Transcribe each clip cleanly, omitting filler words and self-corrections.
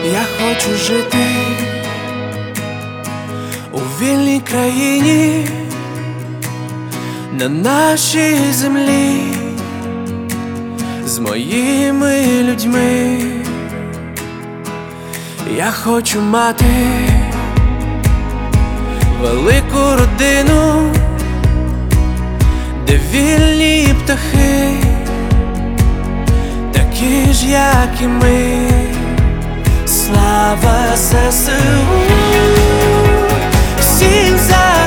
Я хочу жити у вільній країні, на нашій землі, з моїми людьми. Я хочу мати велику родину, де вільні птахи, такі ж, як і ми. Слава ЗСУ, всім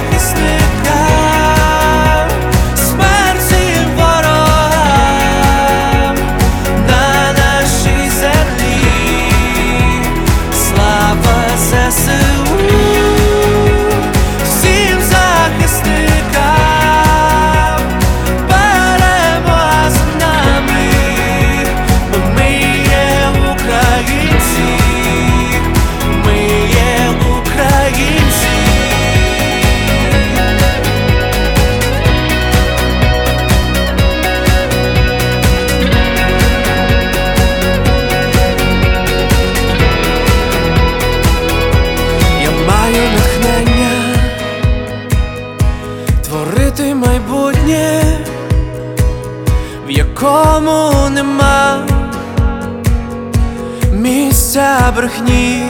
захисникам, смерть всім ворогам на нашій землі. Слава ЗСУ, всім захисникам, перемога за нами, бо ми є українці. Творити майбутнє, в якому нема місця брехні.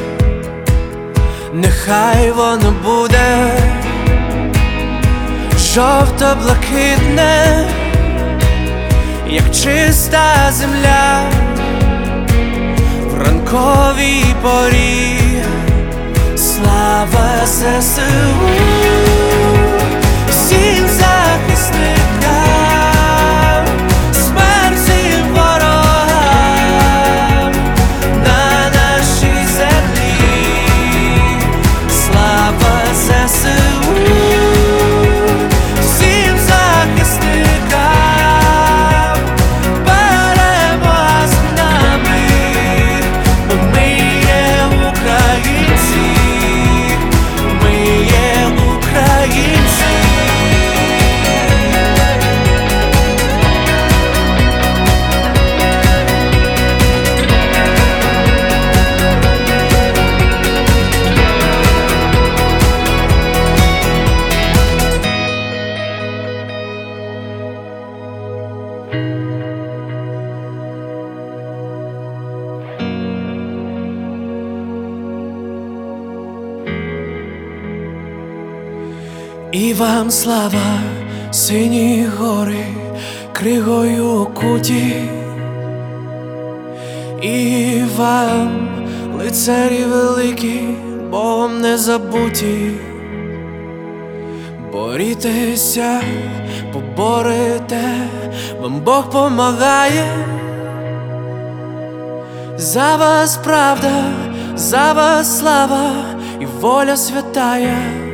Нехай воно буде жовто-блакитне, як чиста земля в ранковій порі. Слава ЗСУ, всім захисникам, смерть всім ворогам на нашій землі. Слава ЗСУ, всім захисникам, перемога за нами, бо ми є українці, ми є українці. І вам слава, сині гори, кригою окуті. І вам, лицарі великі, Богом не забуті. Борітеся, поборете, вам Бог помагає. За вас правда, за вас слава і воля святая.